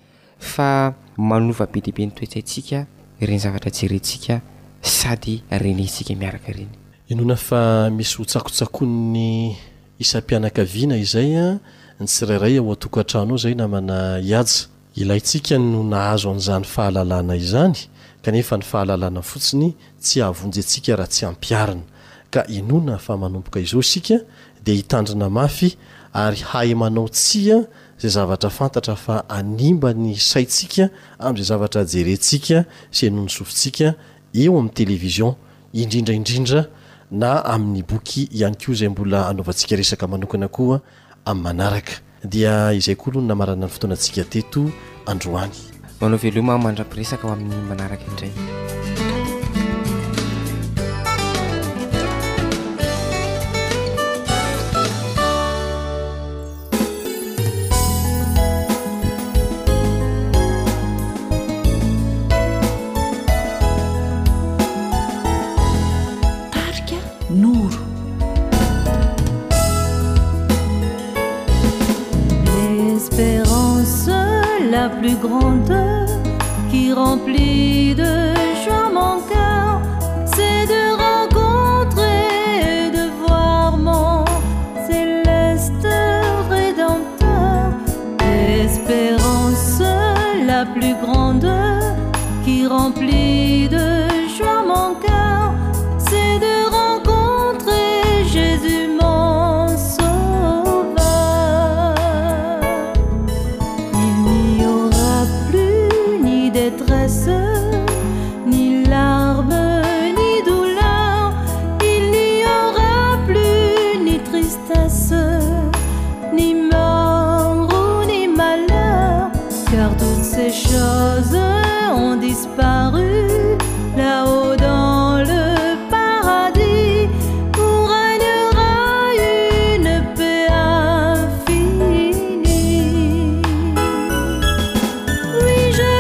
fa manova be dehibe ny toe-tsaintsika ireny zavatra jerentsika sady renetsika miaraka reny inona fa misy ho tsakotsakony isam-pianakaviana izay a ny tsirairay ao atokantrano ao zay namana ihaja ilaitsika no nahazo an'izany fahalalana izany kanefa ny fahalalana fotsiny tsy ahavonjy antsika raha tsy ampiarina ka inona fa manomboka izao sika de hitandrina mafy ary hay manao tsia zay zavatra fantatra fa animba ny saitsika amin'izay zavatra jerentsika sy noho ny sofintsika eo amin'ny televizion indrindra indrindra na amin'ny boky ihany koa zay mbola anaovantsika resaka manokana koa amin'ny manaraka dia izay koa aloha namarana ny fotoanantsika teto androany manao veloma mandra-piresaka ao amin'ny manaraka indray La plus grande qui remplit de joie mon cœur, c'est de rencontrer et de voir mon céleste rédempteur. L'espérance la plus grande qui remplit de joie mon cœur, c'est de rencontrer Jésus mon sauveur. Détresse, ni larmes, ni douleur, il n'y aura plus ni tristesse, ni mort ou ni malheur, car toutes ces choses ont disparu là-haut dans le paradis, où régnera une paix infinie. Oui, je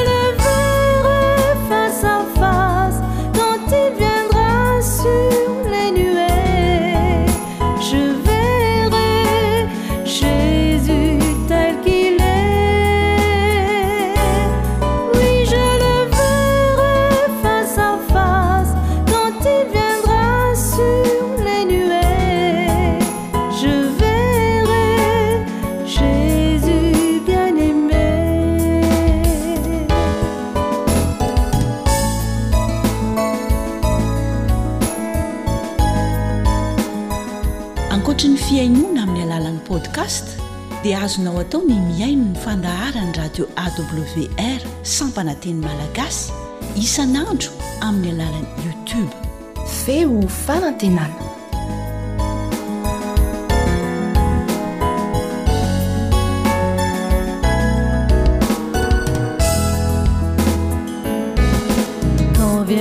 ankoatra ny fiainoana amin'ny alalan'ny podcast dia azonao atao ny miaino ny fandaharany radio A W R sampananteny malagasy isan'andro amin'ny alalan'ny YouTube. Feo fanantenana.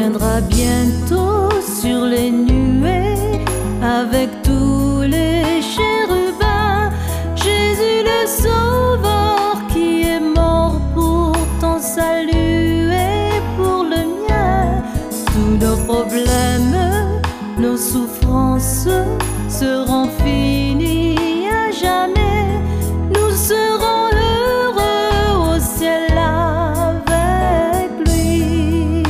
viendra bientôt sur les nuées avec tous les chérubins. Jésus le Sauveur qui est mort pour ton salut et pour le mien. Tous nos problèmes, nos souffrances seront finies à jamais. Nous serons heureux au ciel avec lui.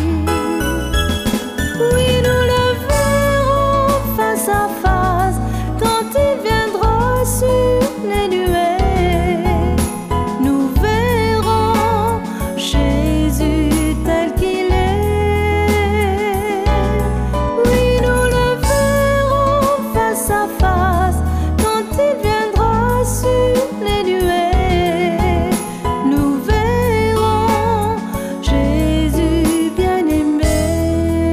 Oui, nous le verrons face à face quand il viendra sur les nuées. Nous verrons Jésus tel qu'il est. Oui, nous le verrons face à face quand il viendra sur les nuées. Nous verrons Jésus bien-aimé.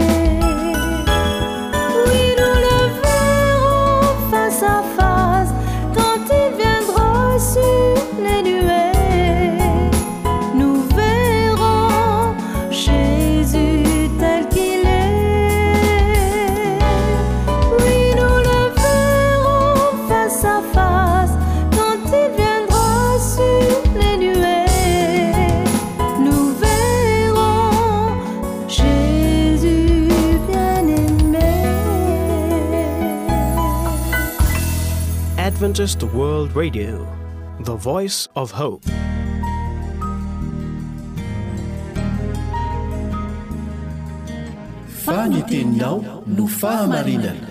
Oui, nous le verrons face à face quand il viendra sur les nuées. Nous verrons Jésus tel qu'il est. Oui, nous le verrons face à face quand il viendra sur les nuées. Nous verrons Jésus bien-aimé. Adventist World Radio, the voice of hope. Faniteninao no fahamarinana.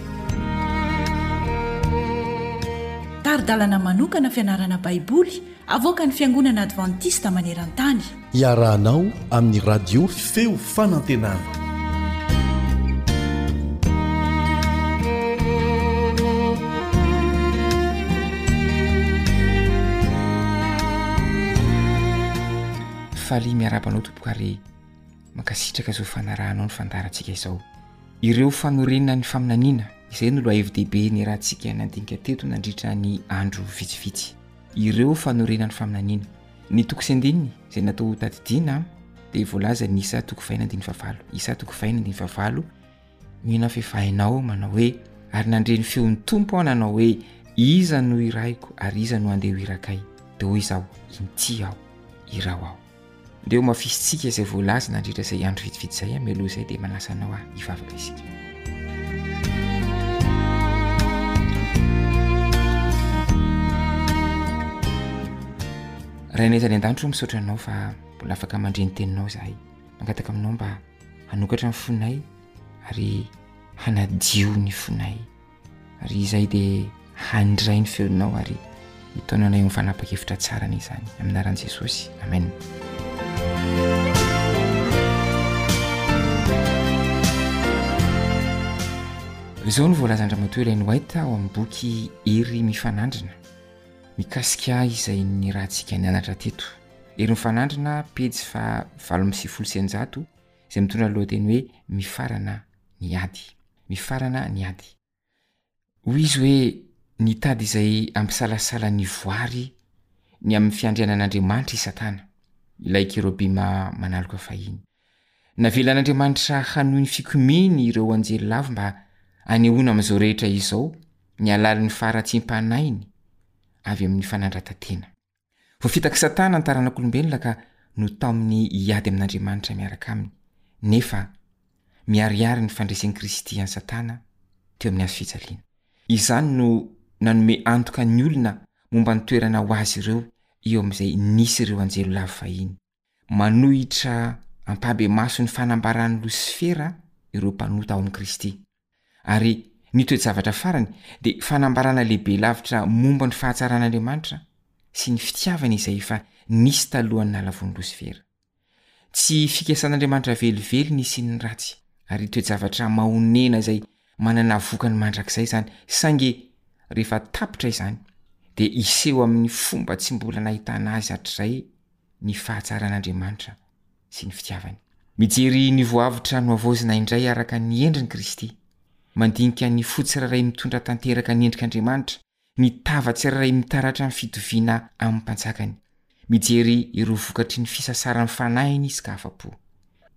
Taridalana manokana fianarana baiboly avoaka ny fiangonana advantista maneran-tany. Iarahanao amin'ny radio feo fanantenana. faly miarabanao tompoka ary makasitraka zao fanarahanao ny fandarantsika izao. Ireo fanorenana ny faminaniana izay no loha hevi-dehibe ny rahantsika nandinika teto nandritra ny andro vitsivitsy. Ireo fanorenana ny faminaniana ny toko sy andininy izay natao tadidiana dia voalaza ny isa toko faina andiny favalo isa toko faina andiny favalo mihina fefahinao manao hoe ary nandreny feon'ny tompo ananao hoe iza no iraiko ary iza no andeha ho irakay dia hoy izao inty aho irao aho. Ndeo mafisitsika izay voalaza nandritra izay andro vitsivitsy izay mialoha izay dia manasanao aho hivavaka isika. Rainetany an-danitro misaotra anao fa mbola afaka mandreny teninao zahay. Mangataka aminao mba hanokatra ny fonay ary hanadio ny fonay. Ary izay dia handray ny feonao ary hitaonanay amin'ny fanapa-kevitra tsara ny izany. Amin'ny anaran'i Jesosy. Amen. Izao no voalazan-dramatoa Ellen White ao amin'ny boky Hery mifanandrina. Mikasika izay ny rahantsika nianatra teto. Hery mifanandrina pejy fa valo amby sivifolo sy eninjato izay mitondra lohateny hoe mifarana ny ady. Mifarana ny ady. Hoy izy hoe ny tady izay ampisalasala ny voary ny amin'ny fiandrianan'Andriamanitra i Satana. Ilay kerobima manaloka fahiny. Navelan'Andriamanitra hanohy ny fikominy ireo anjely lavo mba anehoana amin'izao rehetra izao ny alalin'ny faratsim-panainy avy amin'ny fanandran-tantena. Voafitaka Satana ny taranak'olombelona ka no tao amin'ny hiady amin'Andriamanitra miaraka aminy. Nefa miariary ny fandresen'i Kristy an'i Satana teo amin'ny hazo fijaliana. Izany no nanome antoka ny olona momba ny toerana ho azy ireo eo amin'izay nisy ireo anjelo lavo fahiny. Manohitra ampabe maso ny fanambaran'ny Losifera ireo mpanota ao amin'i Kristy. Ary ny toe-javatra farany dia fanambarana lehibe lavitra momba ny fahatsaran'Andriamanitra sy ny fitiavana izay efa nisy talohan'ny nalavon'ny Losifera. Tsy fikasan'Andriamanitra velively nisy ny ratsy ary toe-javatra mahonena izay manana vokany mandrakizay izany saingy rehefa tapitra izany dia iseho amin'ny fomba tsy mbola nahitana azy hatrizay ny fahatsaran'Andriamanitra sy ny fitiavany. Mijery ny voavitra no avozina indray araka ny endriny Kristy. Mandinika ny fotsiraray mitondra tanteraka ny endrik'Andriamanitra, ny tava tsiraray mitaratra ny fitoviana amin'ny mpanjakany. Mijery ireo vokatry ny fisasaran'ny fanainy izy ka afa-po.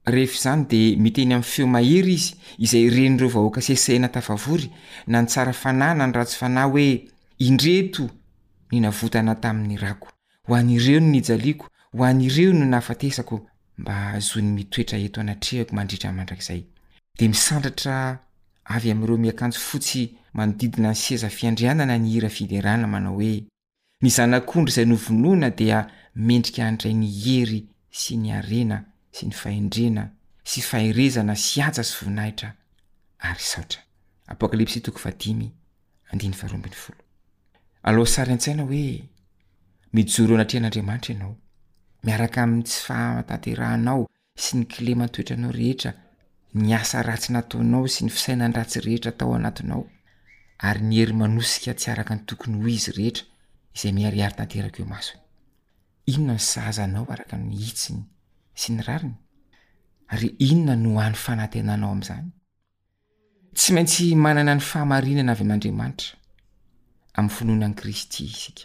rehefa izany dia miteny amin'ny feo mahery izy izay ren'ireo vahoaka sesena tafavory na ny tsara fanahy na ny ratsy fanahy hoe indreto ny navotana tamin'ny rako, ho an'ireo no nijaliako, ho an'ireo no nafatesako mba hazony mitoetra eto anatrehako mandritra mandrakizay. Dia misandratra avy amin'ireo miakanjo fotsy manodidina ny seza fiandrianana ny hira fiderana manao hoe ny zanak'ondry izay novonoina dia mendrika andray ny hery sy ny arena sy ny fahendrena sy faherezana sy aja sy voninahitra ary saotra. Apokalipsy toko fadimy andiny faharoambin'ny folo. Aloha sary an-tsaina hoe mijoro anatrehan'Andriamanitra ianao, miaraka amin'ny tsy fahataterahanao sy ny kilema toetranao rehetra, ny asa ratsy nataonao sy ny fisainany ratsy rehetra tao anatinao, ary ny hery manosika tsy araka ny tokony ho izy rehetra izay miariary tanteraka eo masony. Inona ny sahazanao araka ny hitsiny sy ny rariny? Ary inona no hany fanantenanao amin'izany? Tsy maintsy manana ny fahamarinana avy amin'Andriamanitra amin'ny finoanan'i Kristy isika.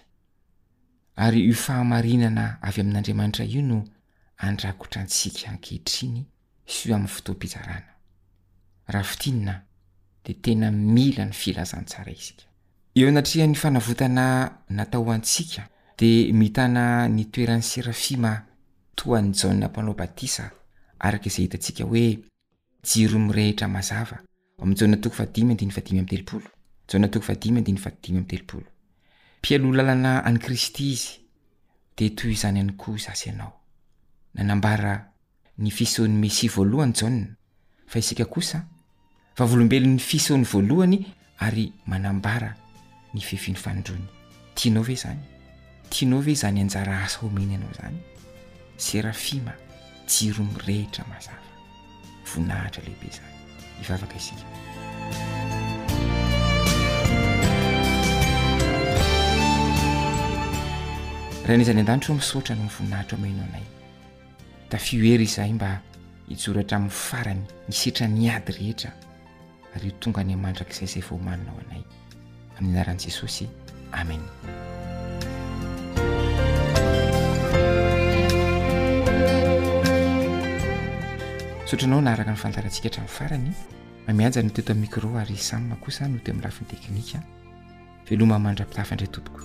Ary io fahamarinana avy amin'Andriamanitra io no andrakotrantsika ankehitriny sy io amin'ny fotoam-pizarana. Raha fitinina dia tena mila ny filazantsara isika. Eo anatrehan'ny fanavotana natao antsika dia mitana ny toeran'ny serafima toa ny Jaona mpanao batisa araka izay hitantsika hoe jiro mirehitra mazava amin'ny Jaona toko fadimy andiny fadimy amin'ny telopolo. Jaona toko fadimy andiny fadimy amin'ny telopolo. Mpialoha lalana an'i Kristy izy dia toy izany ihany koa zasy ianao. Nanambara ny fisehoan'ny Mesia voalohany Jaona, fa isika kosa vavolombelon'ny fisehoany voalohany ary manambara ny fifiany fanondrony. Tianao ve zany? Tianao ve zany anjara asa omeny ianao zany? Serafima, jiro mirehitra mazava, voninahitra lehibe zany. Ivavaka isika. Raha nizany an-danitro misaotra no voninahitra omenao anay. Tafio hery izahay mba hijoratra amin'ny farany ny setra ny ady rehetra ary ho tonga ny mandrakizay izay vao maninao anay. Amin'ny anaran'i Jesosy. Amen. Sotranao naaraka ny fantarantsika hatramin'ny farany. Mamianja no teto amin'ny micro ary Sam kosa no teo amin'ny lafiny teknika. Veloma mandra-pitafa indray tompoko.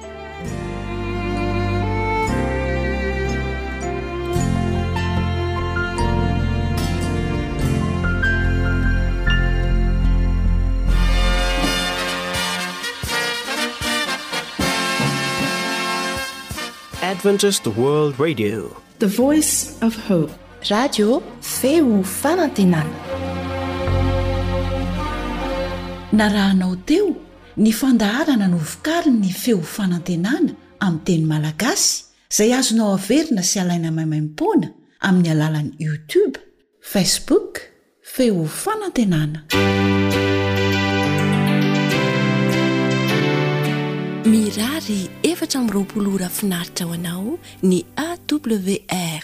Adventist World Radio, the voice of hope. Radio feo fanantenana. Narahanao teo ny fandaharana no vokariny ny feo fanantenana amin'ny teny malagasy izay azonao averina sy alaina maimaim-poana amin'ny alalan'ny YouTube, Facebook, feo fanantenana. Mirary efatra amby roapolo ora finaritra ho anao ny A W R